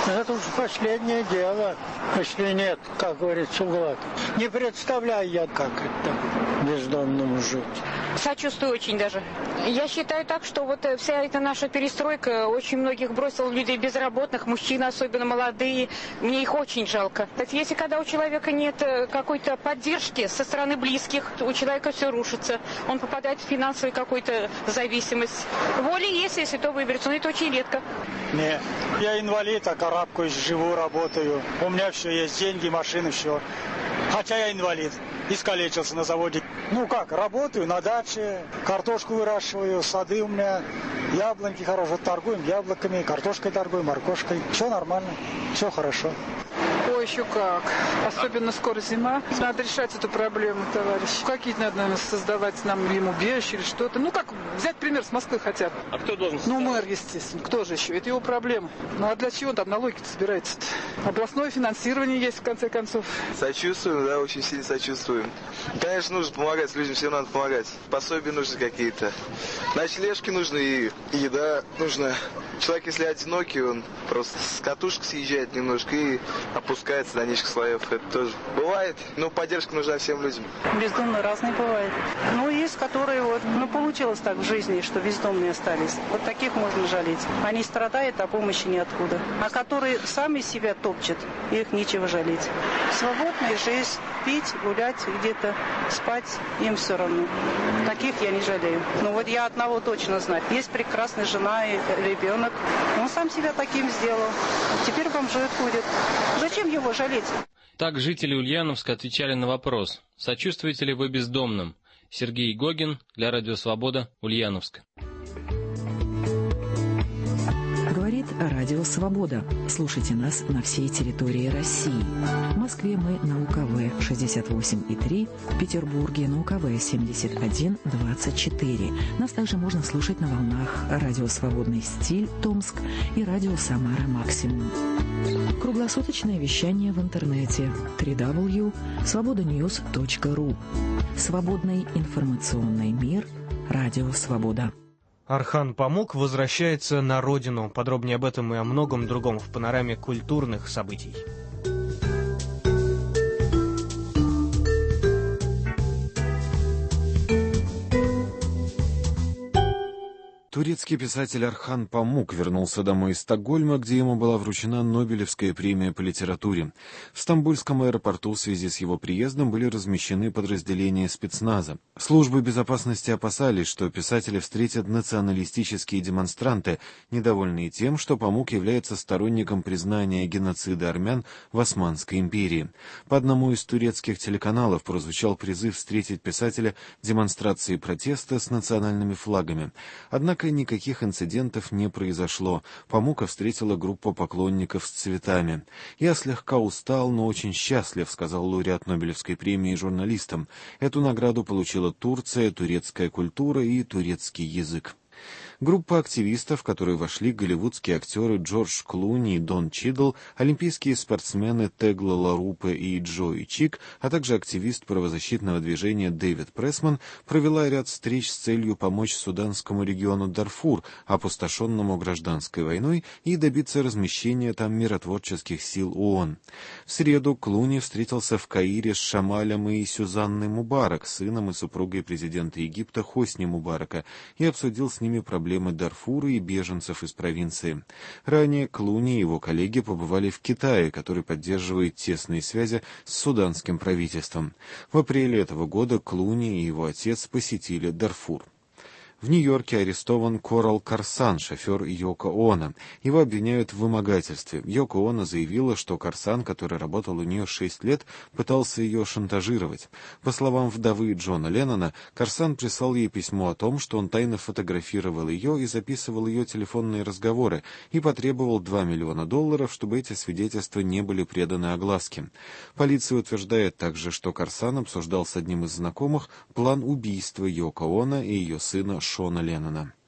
Это уж последнее дело, если нет, как говорится, угла. Не представляю я, как это бездомному жить.
Сочувствую очень даже. Я считаю так, что вот вся эта наша перестройка очень многих бросила людей безработных, мужчин, особенно молодые. Мне их очень жалко. Так если когда у человека нет какой-то поддержки со стороны близких, у человека все рушится. Он попадает в финансовую какую-то зависимость. Воля есть, если то выберется, но это очень редко.
Не, я инвалид, а карабкаюсь, живу, работаю. У меня все есть, деньги, машины, все. Хотя я инвалид, искалечился на заводе. Ну как, работаю на даче, картошку выращиваю, сады у меня, яблоньки хорошие, торгуем яблоками, картошкой торгуем, моркошкой. Все нормально, все хорошо.
Ой, еще как. Особенно скоро зима. Надо решать эту проблему, товарищ. Какие-то надо, наверное, создавать нам им убежище или что-то. Ну как, взять пример с Москвы хотя бы.
А кто должен?
Ну, мэр, естественно. Кто же еще? Это его проблема. Ну а для чего он там налоги-то собирается-то? Областное финансирование есть, в конце концов.
Сочувствуем, да, очень сильно сочувствуем. Конечно, нужно помогать людям, всем надо помогать. Пособия нужны какие-то. Ночлежки нужны и еда нужна. Человек, если одинокий, он просто с катушек съезжает немножко и опускается до низких слоев. Это тоже бывает, но поддержка нужна всем людям.
Бездомные разные бывают. Ну, есть, которые вот, ну, получилось так в жизни, что бездомные остались. Вот таких можно жалеть. Они страдают, а помощи ниоткуда. А которые сами себя топчут, их нечего жалеть. Свободная жизнь, пить, гулять где-то, спать, им все равно. Таких я не жалею. Ну, вот я одного точно знаю. Есть прекрасная жена и ребенок. Он сам себя таким сделал. Теперь бомжует, ходит. Зачем его жалеть?
Так жители Ульяновска отвечали на вопрос: сочувствуете ли вы бездомным? Сергей Гогин для Радио Свобода, Ульяновск.
Говорит Радио Свобода. Слушайте нас на всей территории России. В Москве мы на У К В шестьдесят восемь и три, в Петербурге на У К В семьдесят один двадцать четыре. Нас также можно слушать на волнах Радио Свободный стиль Томск и Радио Самара Максимум. Круглосуточное вещание в интернете дабл ю дабл ю дабл ю точка свобода ньюс точка ру. Свободный информационный мир. Радио Свобода.
Архан Памук возвращается на родину. Подробнее об этом и о многом другом в панораме культурных событий.
Турецкий писатель Архан Памук вернулся домой из Стокгольма, где ему была вручена Нобелевская премия по литературе. В Стамбульском аэропорту в связи с его приездом были размещены подразделения спецназа. Службы безопасности опасались, что писателя встретят националистические демонстранты, недовольные тем, что Памук является сторонником признания геноцида армян в Османской империи. По одному из турецких телеканалов прозвучал призыв встретить писателя демонстрацией протеста с национальными флагами. Однако никаких инцидентов не произошло. Памука встретила группа поклонников с цветами. «Я слегка устал, но очень счастлив», — сказал лауреат Нобелевской премии журналистам. Эту награду получила Турция, турецкая культура и турецкий язык. Группа активистов, в которую вошли голливудские актеры Джордж Клуни и Дон Чидл, олимпийские спортсмены Тегла Ларупе и Джои Чик, а также активист правозащитного движения Дэвид Прессман, провела ряд встреч с целью помочь суданскому региону Дарфур, опустошенному гражданской войной, и добиться размещения там миротворческих сил ООН. В среду Клуни встретился в Каире с Шамалем и Сюзанной Мубарак, сыном и супругой президента Египта Хосни Мубарака, и обсудил с ними проблемы проблемы Дарфура и беженцев из провинции. Ранее Клуни и его коллеги побывали в Китае, который поддерживает тесные связи с суданским правительством. В апреле этого года Клуни и его отец посетили Дарфур. В Нью-Йорке арестован Корал Карсан, шофер Йоко Оно. Его обвиняют в вымогательстве. Йоко Оно заявила, что Карсан, который работал у нее шесть лет, пытался ее шантажировать. По словам вдовы Джона Леннона, Карсан прислал ей письмо о том, что он тайно фотографировал ее и записывал ее телефонные разговоры, и потребовал два миллиона долларов, чтобы эти свидетельства не были преданы огласке. Полиция утверждает также, что Карсан обсуждал с одним из знакомых план убийства Йоко Оно и ее сына Шона Леннона.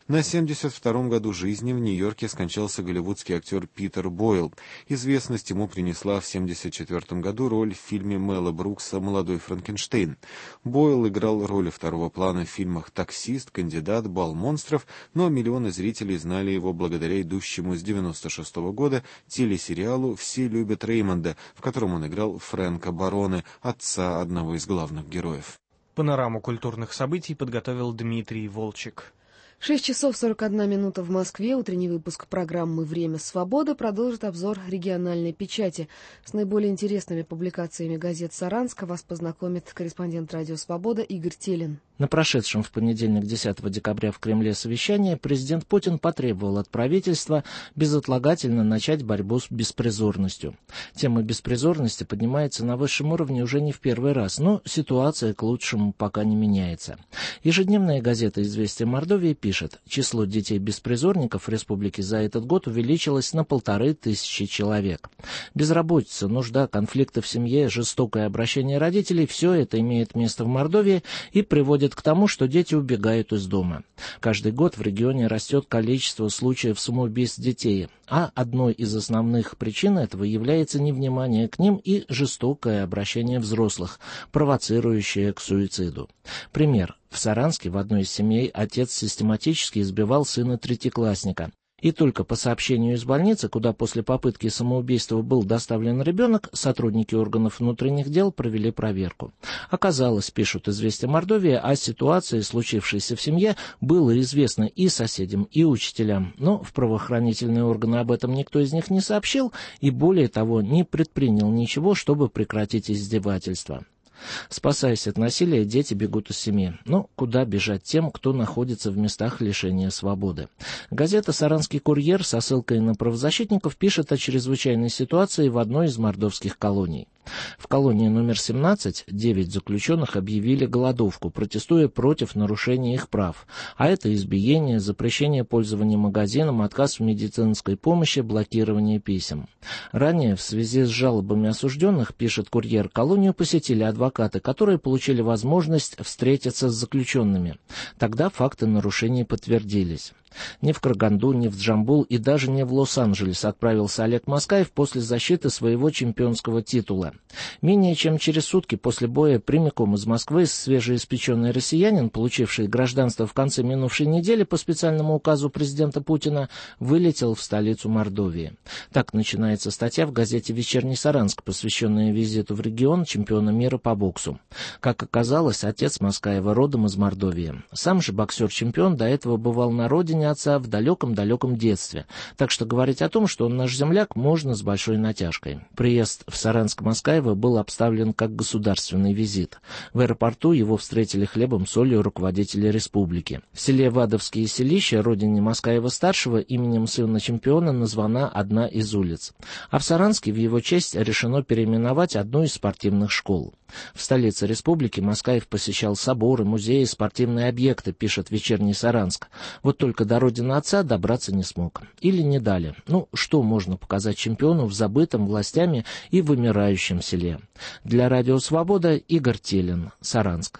На семьдесят втором году жизни в Нью-Йорке скончался голливудский актер Питер Бойл. Известность ему принесла в семьдесят четвертом году роль в фильме Мела Брукса «Молодой Франкенштейн». Бойл играл роли второго плана в фильмах «Таксист», «Кандидат», «Бал монстров», но миллионы зрителей знали его благодаря идущему с девяносто шестого года телесериалу «Все любят Реймонда», в котором он играл Фрэнка Бароне, отца одного из главных героев.
Панораму культурных событий подготовил Дмитрий Волчек.
шесть часов сорок одна минута в Москве. Утренний выпуск программы «Время свободы» продолжит обзор региональной печати. С наиболее интересными публикациями газет Саранска вас познакомит корреспондент «Радио Свобода» Игорь Телин.
На прошедшем в понедельник, десятого декабря, в Кремле совещании президент Путин потребовал от правительства безотлагательно начать борьбу с беспризорностью. Тема беспризорности поднимается на высшем уровне уже не в первый раз, но ситуация к лучшему пока не меняется. Ежедневная газета «Известия Мордовии» пишет, число детей-беспризорников в республике за этот год увеличилось на полторы тысячи человек. Безработица, нужда, конфликты в семье, жестокое обращение родителей – все это имеет место в Мордовии и приводит к тому, что дети убегают из дома. Каждый год в регионе растет количество случаев самоубийств детей, а одной из основных причин этого является невнимание к ним и жестокое обращение взрослых, провоцирующее к суициду. Пример. В Саранске в одной из семей отец систематически избивал сына третьеклассника. И только по сообщению из больницы, куда после попытки самоубийства был доставлен ребенок, сотрудники органов внутренних дел провели проверку. Оказалось, пишут «Известия Мордовии», о ситуации, случившейся в семье, было известно и соседям, и учителям, но в правоохранительные органы об этом никто из них не сообщил и, более того, не предпринял ничего, чтобы прекратить издевательства. Спасаясь от насилия, дети бегут из семьи. Но куда бежать тем, кто находится в местах лишения свободы? Газета «Саранский курьер» со ссылкой на правозащитников пишет о чрезвычайной ситуации в одной из мордовских колоний. В колонии номер семнадцать девять заключенных объявили голодовку, протестуя против нарушения их прав. А это избиение, запрещение пользования магазином, отказ в медицинской помощи, блокирование писем. Ранее в связи с жалобами осужденных, пишет курьер, колонию посетили адвокаты, которые получили возможность встретиться с заключенными. Тогда факты нарушений подтвердились. Ни в Караганду, ни в Джамбул и даже не в Лос-Анджелес отправился Олег Маскаев после защиты своего чемпионского титула. Менее чем через сутки после боя прямиком из Москвы свежеиспеченный россиянин, получивший гражданство в конце минувшей недели по специальному указу президента Путина, вылетел в столицу Мордовии. Так начинается статья в газете «Вечерний Саранск», посвященная визиту в регион чемпиона мира по боксу. Как оказалось, отец Маскаева родом из Мордовии. Сам же боксер-чемпион до этого бывал на родине отца в далеком-далеком детстве, так что говорить о том, что он наш земляк, можно с большой натяжкой. Приезд в Саранск Маскаева был обставлен как государственный визит. В аэропорту его встретили хлебом, солью руководители республики. В селе Вадовские селища, родине Маскаева-старшего, именем сына чемпиона названа одна из улиц. А в Саранске в его честь решено переименовать одну из спортивных школ. В столице республики Маскаев посещал соборы, музеи, спортивные объекты, пишет «Вечерний Саранск». Вот только до родины отца добраться не смог. Или не дали. Ну, что можно показать чемпиону в забытом властями и вымирающем селе? Для «Радио Свобода» Игорь Телин, Саранск.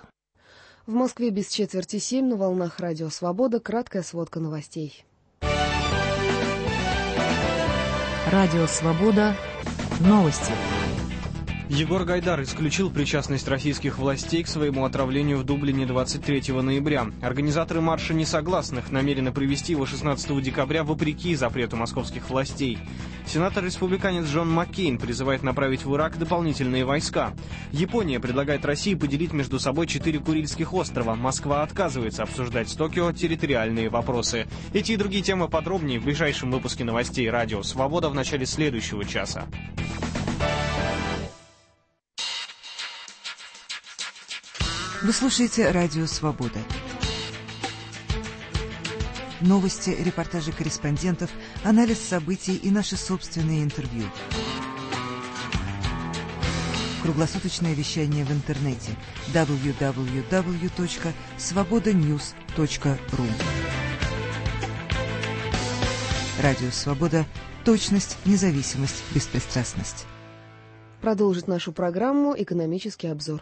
В Москве без четверти семь на волнах «Радио Свобода» краткая сводка новостей.
«Радио Свобода». Новости.
Егор Гайдар исключил причастность российских властей к своему отравлению в Дублине двадцать третьего ноября. Организаторы марша несогласных намерены провести его шестнадцатого декабря вопреки запрету московских властей. Сенатор-республиканец Джон Маккейн призывает направить в Ирак дополнительные войска. Япония предлагает России поделить между собой четыре Курильских острова. Москва отказывается обсуждать с Токио территориальные вопросы. Эти и другие темы подробнее в ближайшем выпуске новостей «Радио Свобода» в начале следующего часа.
Вы слушаете «Радио Свобода». Новости, репортажи корреспондентов, анализ событий и наши собственные интервью. Круглосуточное вещание в интернете дабл ю дабл ю дабл ю точка свобода ньюс точка ру. Радио Свобода. Точность, независимость, беспристрастность.
Продолжит нашу программу «Экономический обзор».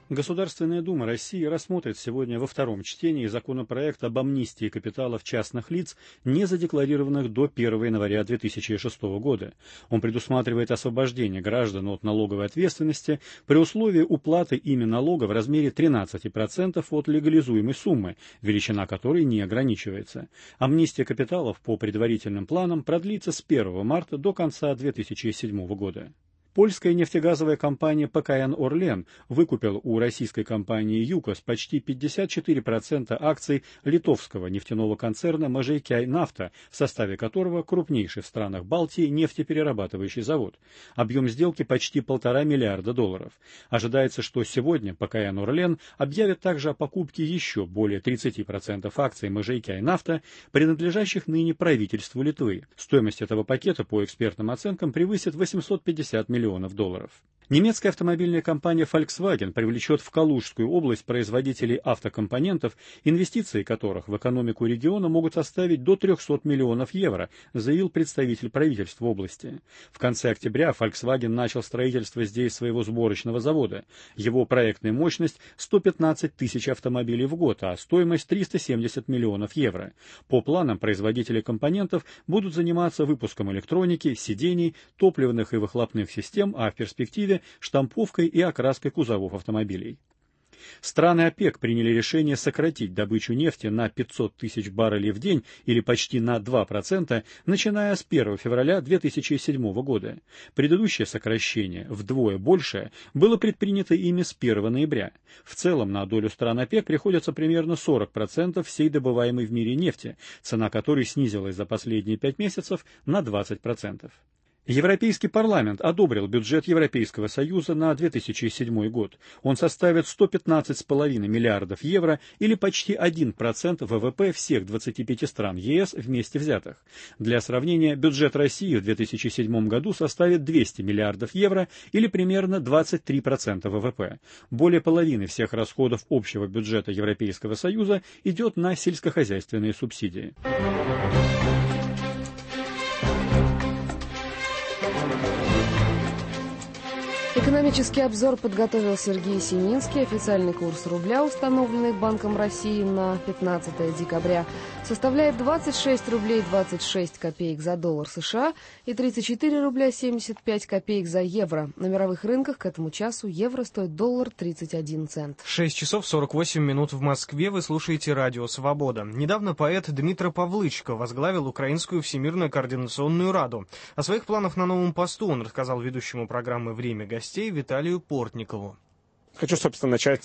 Государственная Дума России рассмотрит сегодня во втором чтении законопроект об амнистии капиталов частных лиц, не задекларированных до первого января две тысячи шестого года. Он предусматривает освобождение граждан от налоговой ответственности при условии уплаты ими налога в размере тринадцати процентов от легализуемой суммы, величина которой не ограничивается. Амнистия капиталов по предварительным планам продлится с первого марта до конца две тысячи седьмого года. Польская нефтегазовая компания пэ ка эн «Орлен» выкупила у российской компании «ЮКОС» почти пятьдесят четыре процента акций литовского нефтяного концерна «Можайкяй Нафта», в составе которого крупнейший в странах Балтии нефтеперерабатывающий завод. Объем сделки почти полтора миллиарда долларов. Ожидается, что сегодня пэ ка эн «Орлен» объявит также о покупке еще более тридцати процентов акций «Можайкяй Нафта», принадлежащих ныне правительству Литвы. Стоимость этого пакета, по экспертным оценкам, превысит восемьсот пятьдесят миллионов долларов. Немецкая автомобильная компания Volkswagen привлечет в Калужскую область производителей автокомпонентов, инвестиции которых в экономику региона могут составить до трехсот миллионов евро, заявил представитель правительства области. В конце октября Volkswagen начал строительство здесь своего сборочного завода. Его проектная мощность сто пятнадцать тысяч автомобилей в год, а стоимость триста семьдесят миллионов евро. По планам, производители компонентов будут заниматься выпуском электроники, сидений, топливных и выхлопных систем, а в перспективе штамповкой и окраской кузовов автомобилей. Страны ОПЕК приняли решение сократить добычу нефти на пятьсот тысяч баррелей в день или почти на два процента, начиная с первого февраля две тысячи седьмого года. Предыдущее сокращение, вдвое большее, было предпринято ими с первого ноября. В целом на долю стран ОПЕК приходится примерно сорок процентов всей добываемой в мире нефти, цена которой снизилась за последние пять месяцев на двадцать процентов. Европейский парламент одобрил бюджет Европейского Союза на две тысячи седьмой год. Он составит сто пятнадцать целых пять десятых миллиардов евро или почти один процент вэ вэ пэ всех двадцати пяти стран е эс вместе взятых. Для сравнения, бюджет России в две тысячи седьмом году составит двести миллиардов евро или примерно двадцать три процента вэ вэ пэ. Более половины всех расходов общего бюджета Европейского Союза идет на сельскохозяйственные субсидии.
Экономический обзор подготовил Сергей Семинский. Официальный курс рубля, установленный Банком России на пятнадцатое декабря, составляет двадцать шесть рублей двадцать шесть копеек за доллар США и тридцать четыре рубля семьдесят пять копеек за евро. На мировых рынках к этому часу евро стоит доллар тридцать один цент.
шесть часов сорок восемь минут в Москве. Вы слушаете радио «Свобода». Недавно поэт Дмитро Павлычко возглавил Украинскую Всемирную координационную раду. О своих планах на новом посту он рассказал ведущему программы «Время гостей» Виталию Портникову.
Хочу, собственно, начать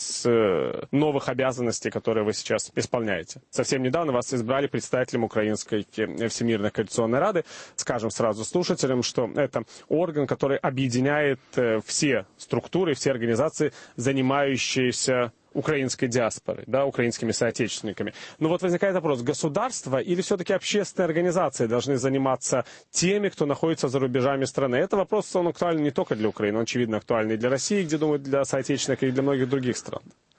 с новых обязанностей, которые вы сейчас исполняете. Совсем недавно вас избрали представителем Украинской Всемирной координационной рады. Скажем сразу слушателям, что это орган, который объединяет все структуры, все организации, занимающиеся украинской диаспоры, да, украинскими соотечественниками. Но вот возникает вопрос, государство или все-таки общественные организации должны заниматься теми, кто находится за рубежами страны? Это вопрос, он актуален не только для Украины, он, очевидно, актуальный и для России, где думают, для соотечественников, и для многих других стран.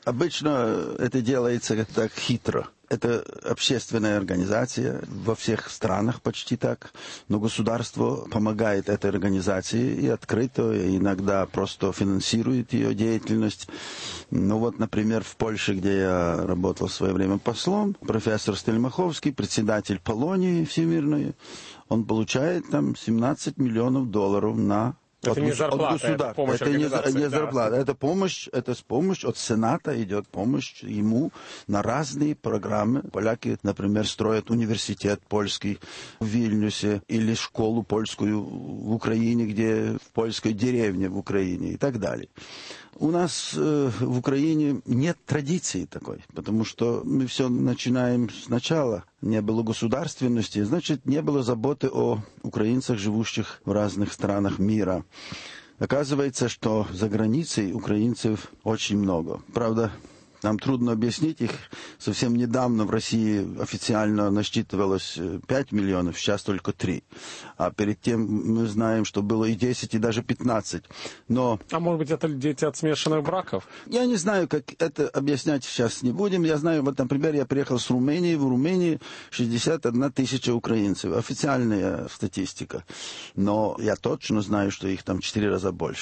Обычно это делается так хитро. Это общественная организация во всех странах почти так, но государство помогает этой организации и открыто, и иногда просто финансирует ее деятельность. Ну вот, например, в Польше, где я работал в свое время послом, профессор Стельмаховский, председатель Полонии Всемирной, он получает там семнадцать миллионов долларов на
Это
от,
не зарплата,
от государства.
это помощь
это не,
организации.
не
Да.
зарплата, это помощь, это помощь от Сената идет помощь ему на разные программы. Поляки, например, строят университет польский в Вильнюсе или школу польскую в Украине, где в польской деревне в Украине и так далее. У нас э, в Украине нет традиции такой, потому что мы все начинаем сначала. Не было государственности, значит, не было заботы о украинцах, живущих в разных странах мира. Оказывается, что за границей украинцев очень много. Правда, нам трудно объяснить их. Совсем недавно в России официально насчитывалось пять миллионов, сейчас только три. А перед тем мы знаем, что было и десять, и даже пятнадцать. Но...
А может быть, это дети от смешанных браков?
Я не знаю, как это объяснять сейчас не будем. Я знаю, вот, например, я приехал с Румынии. В Румынии шестьдесят одна тысяча украинцев. Официальная статистика. Но я точно знаю, что их там в четыре раза больше.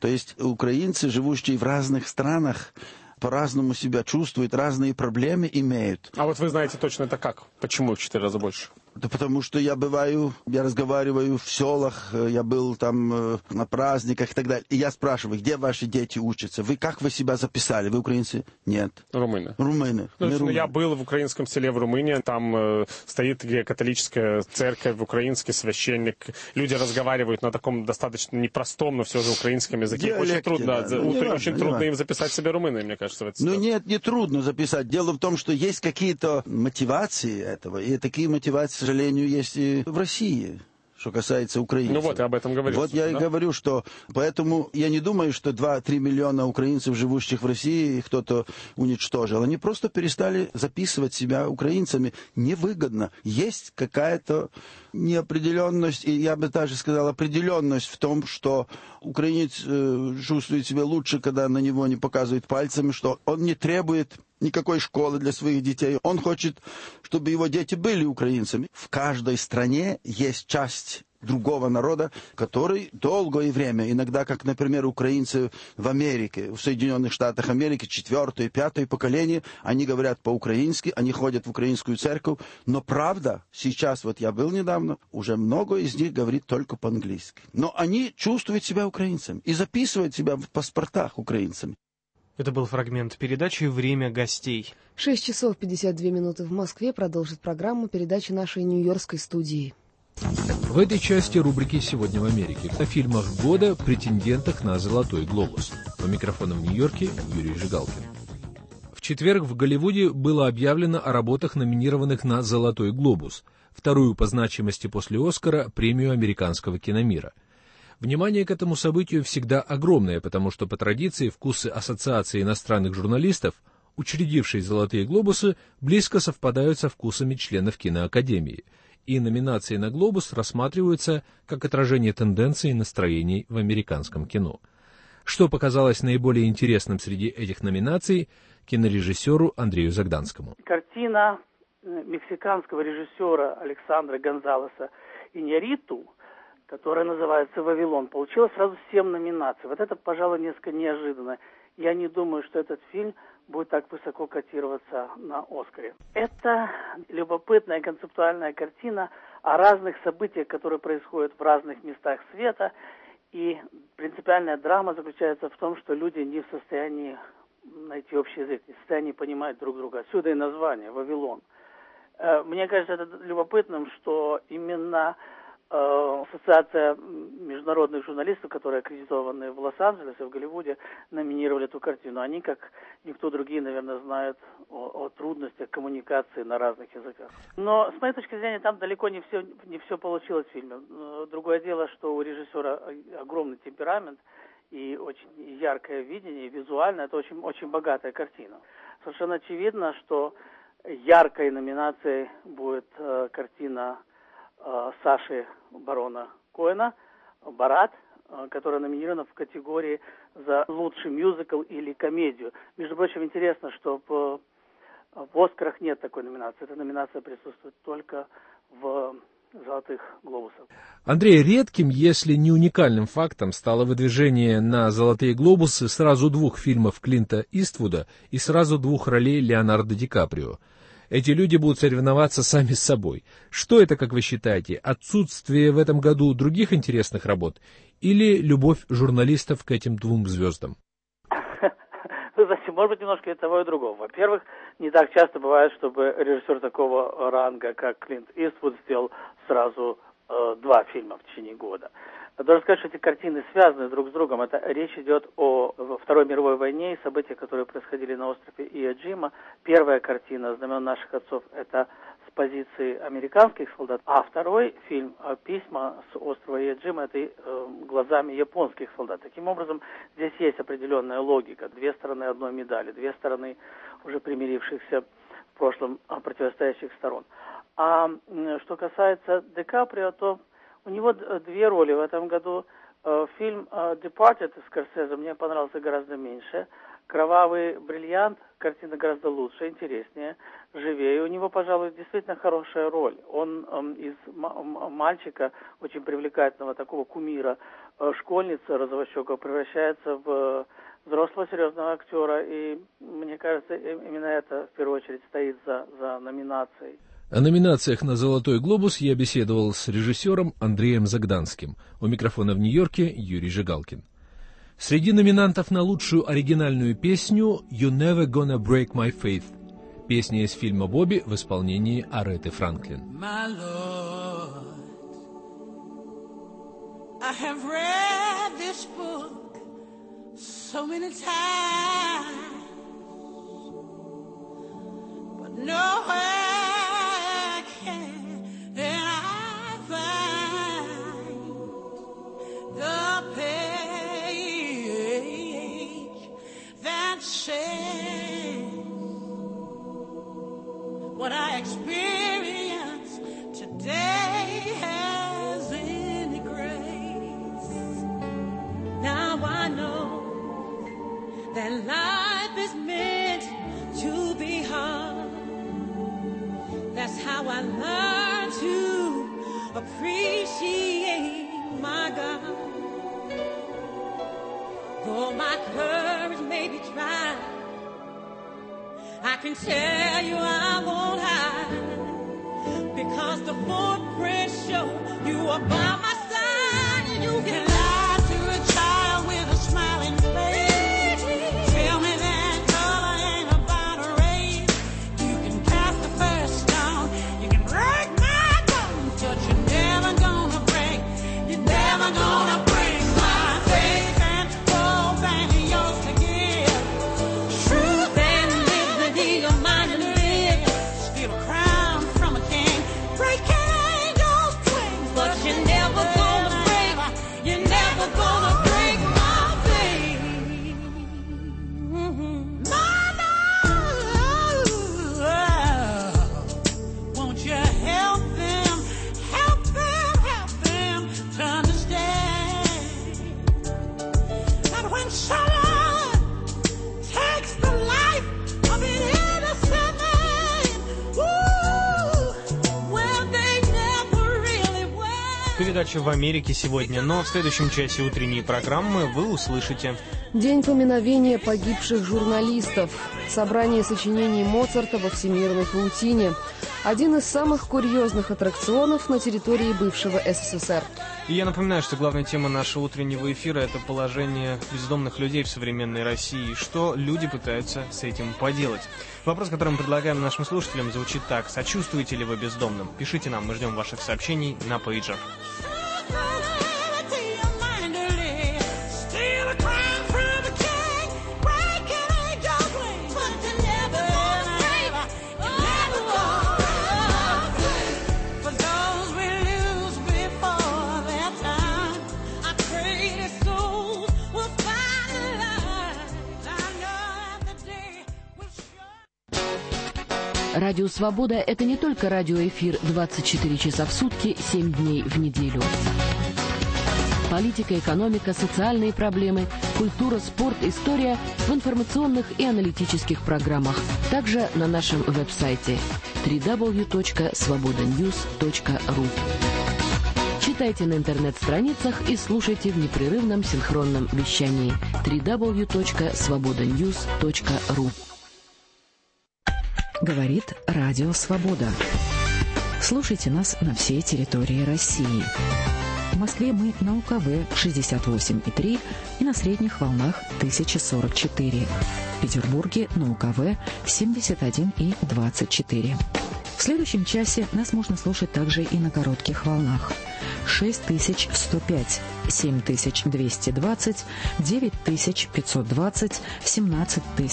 То есть украинцы, живущие в разных странах, по-разному себя чувствуют, разные проблемы имеют.
А вот вы знаете точно это как? Почему в четыре раза больше?
Да потому что я бываю, я разговариваю в селах, я был там э, на праздниках и так далее. И я спрашиваю, где ваши дети учатся? Вы как вы себя записали? Вы украинцы? Нет.
Румыны.
Румыны.
Ну,
Мы румыны.
Я был в украинском селе в Румынии, там э, стоит где католическая церковь, украинский священник. Люди разговаривают на таком достаточно непростом, но все же украинском языке.
Диалекте,
очень трудно,
да.
за,
Ну,
очень
важно,
трудно им записать себе румыны, мне кажется, в этой
Ну
ситуации.
нет, не трудно записать. Дело в том, что есть какие-то мотивации этого, и такие мотивации, к сожалению, есть и в России, что касается украинцев.
Ну вот, я об этом говорю.
Вот я
да?
и говорю, что поэтому я не думаю, что два-три миллиона украинцев, живущих в России, кто-то уничтожил. Они просто перестали записывать себя украинцами. Невыгодно. Есть какая-то неопределенность, и я бы даже сказал определенность в том, что украинец э, чувствует себя лучше, когда на него не показывают пальцами, что он не требует никакой школы для своих детей. Он хочет, чтобы его дети были украинцами. В каждой стране есть часть другого народа, который долгое время, иногда, как, например, украинцы в Америке, в Соединенных Штатах Америки, четвертое, пятое поколение, они говорят по-украински, они ходят в украинскую церковь, но правда, сейчас, вот я был недавно, уже много из них говорит только по-английски. Но они чувствуют себя украинцами и записывают себя в паспортах украинцами.
Это был фрагмент передачи «Время гостей».
шесть часов пятьдесят две минуты в Москве. Продолжит программу передачи нашей нью-йоркской студии.
В этой части рубрики «Сегодня в Америке» о фильмах года, претендентах на «Золотой глобус». По микрофону в Нью-Йорке Юрий Жигалкин. В четверг в Голливуде было объявлено о работах, номинированных на «Золотой глобус», вторую по значимости после «Оскара» премию американского киномира. Внимание к этому событию всегда огромное, потому что по традиции вкусы Ассоциации иностранных журналистов, учредившей «Золотые глобусы», близко совпадают со вкусами членов киноакадемии, и номинации на «Глобус» рассматриваются как отражение тенденций и настроений в американском кино. Что показалось наиболее интересным среди этих номинаций кинорежиссеру Андрею Загданскому?
Картина мексиканского режиссера Александра Гонзалеса Иньярриту, которая называется «Вавилон», получила сразу семь номинаций. Вот это, пожалуй, несколько неожиданно. Я не думаю, что этот фильм будет так высоко котироваться на «Оскаре». Это любопытная концептуальная картина о разных событиях, которые происходят в разных местах света. И принципиальная драма заключается в том, что люди не в состоянии найти общий язык, не в состоянии понимать друг друга. Отсюда и название «Вавилон». Мне кажется, это любопытным, что именно Ассоциация международных журналистов, которые аккредитованы в Лос-Анджелесе, в Голливуде, номинировали эту картину. Они, как никто другие, наверное, знают о, о трудностях коммуникации на разных языках. Но, с моей точки зрения, там далеко не все, не все получилось в фильме. Другое дело, что у режиссера огромный темперамент и очень яркое видение, и визуально это очень, очень богатая картина. Совершенно очевидно, что яркой номинацией будет э, картина Саши Барона Коэна «Борат», которая номинирована в категории за лучший мюзикл или комедию. Между прочим, интересно, что в, в «Оскарах» нет такой номинации. Эта номинация присутствует только в «Золотых глобусах».
Андрей, редким, если не уникальным фактом стало выдвижение на «Золотые глобусы» сразу двух фильмов Клинта Иствуда и сразу двух ролей Леонардо Ди Каприо. Эти люди будут соревноваться сами с собой. Что это, как вы считаете, отсутствие в этом году других интересных работ или любовь журналистов к этим двум звездам?
Вы знаете, может быть, немножко и того, и другого. Во-первых, не так часто бывает, чтобы режиссер такого ранга, как Клинт Иствуд, сделал сразу э, два фильма в течение года. Должен сказать, что эти картины связаны друг с другом. Это речь идет о Второй мировой войне и событиях, которые происходили на острове Ио-Джима. Первая картина «Знамена наших отцов» — это с позиции американских солдат, а второй фильм «Письма с острова Ио-Джима» — это э, глазами японских солдат. Таким образом, здесь есть определенная логика. Две стороны одной медали, две стороны уже примирившихся в прошлом противостоящих сторон. А э, что касается Ди Каприо, то у него две роли в этом году. Фильм «Departed» Скорсезе мне понравился гораздо меньше. «Кровавый бриллиант» картина гораздо лучше, интереснее, живее. У него, пожалуй, действительно хорошая роль. Он эм, из м- мальчика, очень привлекательного такого кумира, э, школьница розовощекого, превращается в взрослого серьезного актера. И мне кажется, именно это в первую очередь стоит за, за номинацией.
О номинациях на «Золотой глобус» я беседовал с режиссером Андреем Загданским. У микрофона в Нью-Йорке Юрий Жигалкин. Среди номинантов на лучшую оригинальную песню «You Never Gonna Break My Faith». Песня из фильма «Бобби» в исполнении Ареты Франклин.
My Lord, I have read this book so many times, but nowhere can I find the page that says what I experience today has any grace. Now I know that life is meant to be hard. That's how I learned to appreciate my God. Though my courage may be tried, I can tell you I won't hide, because the footprints show you are by my side, and you can lie to a child with a smiling face. Tell me that color ain't about a race. You can cast the first stone, you can break my bones, but you're never gonna break, you're never gonna break my faith and hope and yours to give. Truth and liberty, your mind and live. Steal a crown from a king, break angels' wings, but you're never gonna break, you're never gonna break my faith. Mm-hmm. My love, won't you help them, help them, help them to understand that when someone takes the life of an innocent man, ooh, well, they never really were.
Передача «В Америке» сегодня, но в следующем часе утренней программы вы услышите.
День поминовения погибших журналистов. Собрание сочинений Моцарта во всемирной паутине. Один из самых курьезных аттракционов на территории бывшего СССР.
И я напоминаю, что главная тема нашего утреннего эфира – это положение бездомных людей в современной России. Что люди пытаются с этим поделать? Вопрос, который мы предлагаем нашим слушателям, звучит так. Сочувствуете ли вы бездомным? Пишите нам, мы ждем ваших сообщений на пейджер.
Радио «Свобода» — это не только радиоэфир двадцать четыре часа в сутки, семь дней в неделю. Политика, экономика, социальные проблемы, культура, спорт, история в информационных и аналитических программах. Также на нашем веб-сайте дабл ю дабл ю дабл ю точка свобода ньюс точка ру. Читайте на интернет-страницах и слушайте в непрерывном синхронном вещании дабл ю дабл ю дабл ю точка свобода ньюс точка ру. Говорит Радио Свобода. Слушайте нас на всей территории России. В Москве мы на УКВ шестьдесят восемь и три и на средних волнах тысяча сорок четыре. В Петербурге на УКВ семьдесят один и двадцать четыре. В следующем часе нас можно слушать также и на коротких волнах. шесть тысяч сто пять, семь тысяч двести двадцать, девять тысяч пятьсот двадцать, семнадцать тысяч.